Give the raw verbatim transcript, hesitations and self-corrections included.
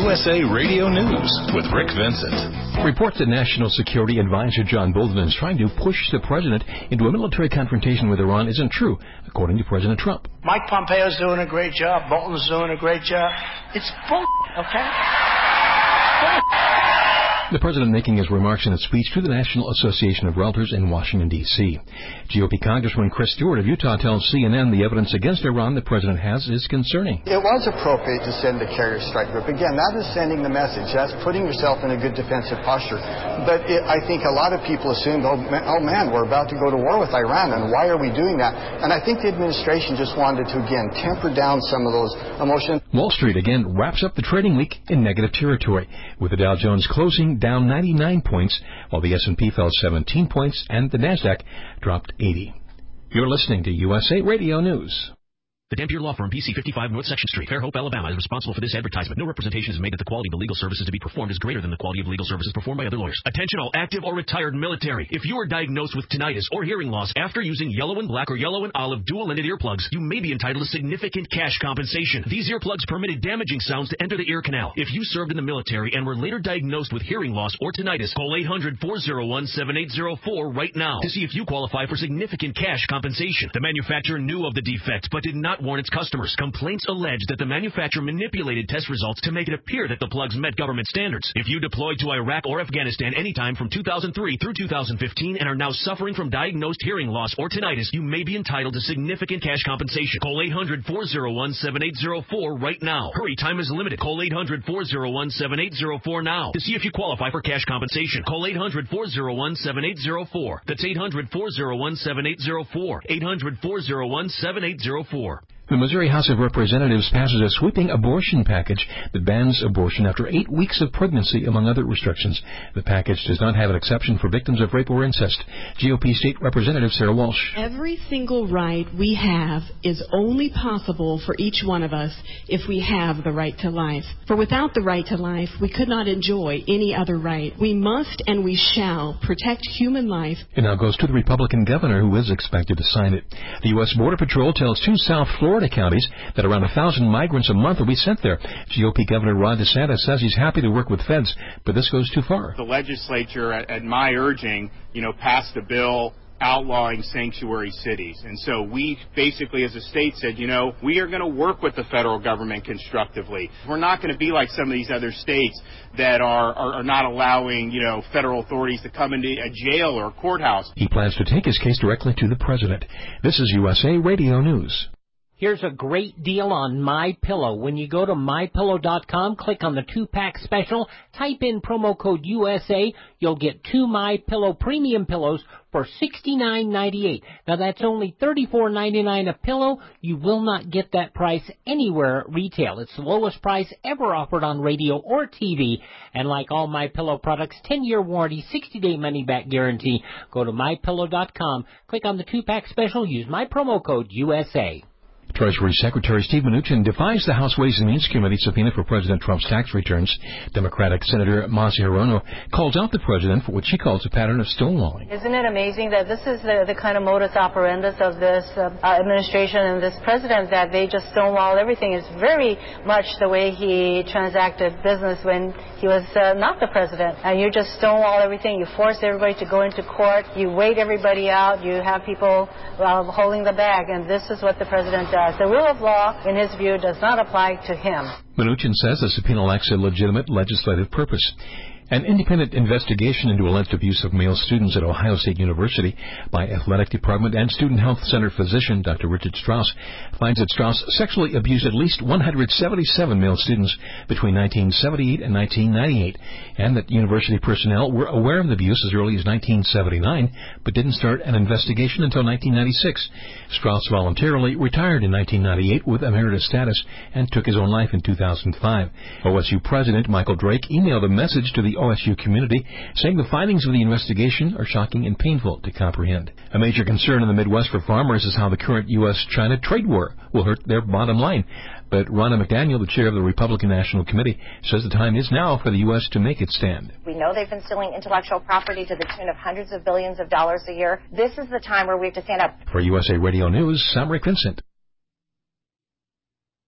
U S A Radio News with Rick Vincent. Reports that National Security Advisor John Bolton is trying to push the president into a military confrontation with Iran isn't true, according to President Trump. Mike Pompeo's doing a great job. Bolton's doing a great job. It's bull, okay? Bull. The president making his remarks in a speech to the National Association of Realtors in Washington, D C G O P Congressman Chris Stewart of Utah tells C N N the evidence against Iran the president has is concerning. It was appropriate to send the carrier strike group. Again, that is sending the message. That's putting yourself in a good defensive posture. But it, I think a lot of people assumed, oh man, oh man, we're about to go to war with Iran, and why are we doing that? And I think the administration just wanted to, again, temper down some of those emotions. Wall Street again wraps up the trading week in negative territory, with the Dow Jones closing down ninety-nine points, while the S and P fell seventeen points and the Nasdaq dropped eighty. You're listening to U S A Radio News. The Dampier Law Firm, P C fifty-five North Section Street, Fairhope, Alabama, is responsible for this advertisement. No representation is made that the quality of the legal services to be performed is greater than the quality of legal services performed by other lawyers. Attention all active or retired military. If you are diagnosed with tinnitus or hearing loss after using yellow and black or yellow and olive dual-ended earplugs, you may be entitled to significant cash compensation. These earplugs permitted damaging sounds to enter the ear canal. If you served in the military and were later diagnosed with hearing loss or tinnitus, call eight hundred, four oh one, seven eight oh four right now to see if you qualify for significant cash compensation. The manufacturer knew of the defect but did not warn its customers. Complaints allege that the manufacturer manipulated test results to make it appear that the plugs met government standards. If you deployed to Iraq or Afghanistan anytime from two thousand three through two thousand fifteen and are now suffering from diagnosed hearing loss or tinnitus, you may be entitled to significant cash compensation. Call eight hundred, four oh one, seven eight oh four right now. Hurry, time is limited. Call eight hundred, four oh one, seven eight oh four now to see if you qualify for cash compensation. Call eight hundred, four oh one, seven eight oh four. That's eight hundred, four oh one, seven eight oh four. eight hundred, four oh one, seven eight oh four. The Missouri House of Representatives passes a sweeping abortion package that bans abortion after eight weeks of pregnancy, among other restrictions. The package does not have an exception for victims of rape or incest. G O P State Representative Sarah Walsh. Every single right we have is only possible for each one of us if we have the right to life. For without the right to life, we could not enjoy any other right. We must and we shall protect human life. It now goes to the Republican governor, who is expected to sign it. The U S Border Patrol tells two South Florida counties that around a thousand migrants a month will be sent there. G O P Governor Ron DeSantis says he's happy to work with feds, but this goes too far. The legislature, at, at my urging, you know, passed a bill outlawing sanctuary cities. And so we basically as a state said, you know, we are going to work with the federal government constructively. We're not going to be like some of these other states that are, are, are not allowing, you know, federal authorities to come into a jail or a courthouse. He plans to take his case directly to the president. This is U S A Radio News. Here's a great deal on MyPillow. When you go to my pillow dot com, click on the two-pack special, type in promo code U S A, you'll get two MyPillow premium pillows for sixty-nine ninety-eight. Now that's only thirty-four ninety-nine a pillow. You will not get that price anywhere at retail. It's the lowest price ever offered on radio or T V. And like all MyPillow products, ten-year warranty, sixty-day money-back guarantee. Go to my pillow dot com, click on the two-pack special, use my promo code U S A. Treasury Secretary Steve Mnuchin defies the House Ways and Means Committee subpoena for President Trump's tax returns. Democratic Senator Mazi Hirono calls out the president for what she calls a pattern of stonewalling. Isn't it amazing that this is the, the kind of modus operandi of this uh, administration and this president, that they just stonewall everything? It's very much the way he transacted business when he was uh, not the president. And you just stonewall everything. You force everybody to go into court. You wait everybody out. You have people uh, holding the bag. And this is what the president does. The rule of law, in his view, does not apply to him. Mnuchin says the subpoena lacks a legitimate legislative purpose. An independent investigation into alleged abuse of male students at Ohio State University by Athletic Department and Student Health Center physician Doctor Richard Strauss finds that Strauss sexually abused at least one hundred seventy-seven male students between nineteen seventy-eight and nineteen ninety-eight, and that university personnel were aware of the abuse as early as nineteen seventy-nine, but didn't start an investigation until nineteen ninety-six. Strauss voluntarily retired in nineteen ninety-eight with emeritus status and took his own life in two thousand five. O S U President Michael Drake emailed a message to the O S U community saying the findings of the investigation are shocking and painful to comprehend. A major concern in the Midwest for farmers is how the current U S China trade war will hurt their bottom line. But Ronna McDaniel, the chair of the Republican National Committee, says the time is now for the U S to make its stand. We know they've been stealing intellectual property to the tune of hundreds of billions of dollars a year. This is the time where we have to stand up. For U S A Radio News, I'm Rick Vincent.